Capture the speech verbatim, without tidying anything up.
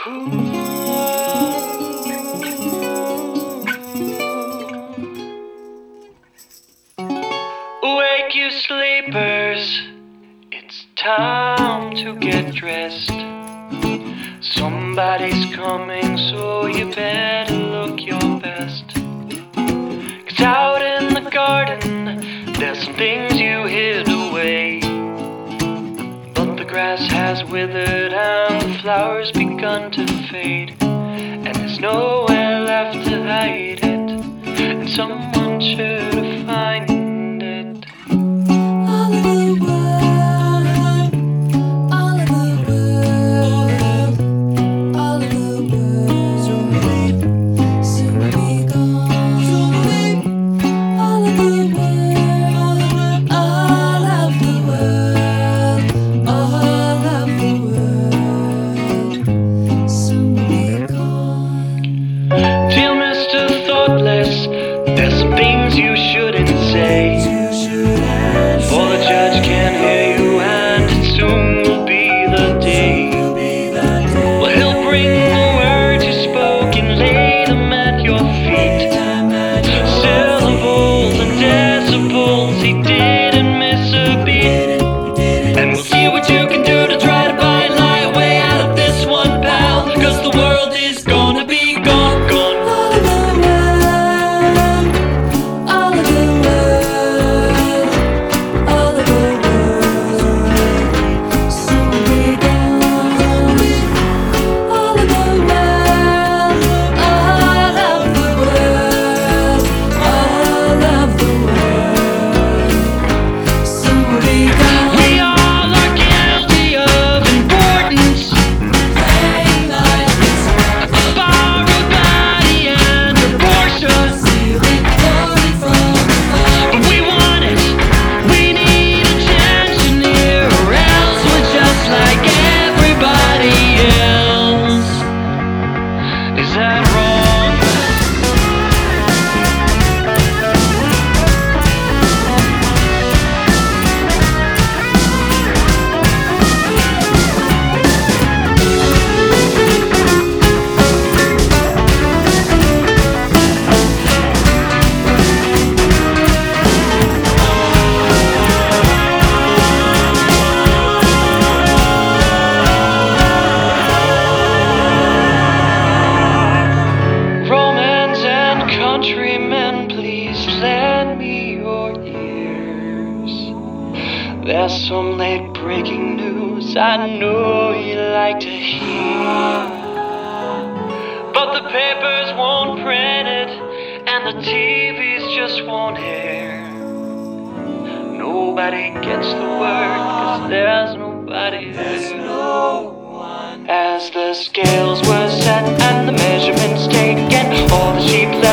Wake you sleepers, it's time to get dressed. Somebody's coming, so you better look your best. 'Cause out in the garden, there's some things you hid away. But the grass has withered and the flowers begun to fade, and there's nowhere left to hide it, and someone should have find it. All of the world, all of the world, all of the world, soon will be gone. All of the world, all of the world, all of the world, soon will be gone. Dear Mister Thoughtless, there's some things you shouldn't say, for the judge can't hear you and it soon will be the day. Well, he'll bring the words you spoke and lay them at your feet. Syllables and decibels, he didn't miss a beat. And we'll see what you can do to try to buy a lie way out of this one, pal. 'Cause the world is gonna be gone, gone. All of the world, all of the world, all of the world, soon will be gone. All of the world, all of the world, all of the world, soon will be gone. We all are guilty of importance, a borrowed body and a Porsche. But we want it, we need attention here, or else we're just like everybody else. Is that wrong? Romans and countrymen, please lend me your ears. There's some late breaking news I know you like to hear, but the papers won't print it and the T Vs just won't air. Nobody gets the word 'cause there's nobody there. As the scales were set and the measurements taken, all the sheep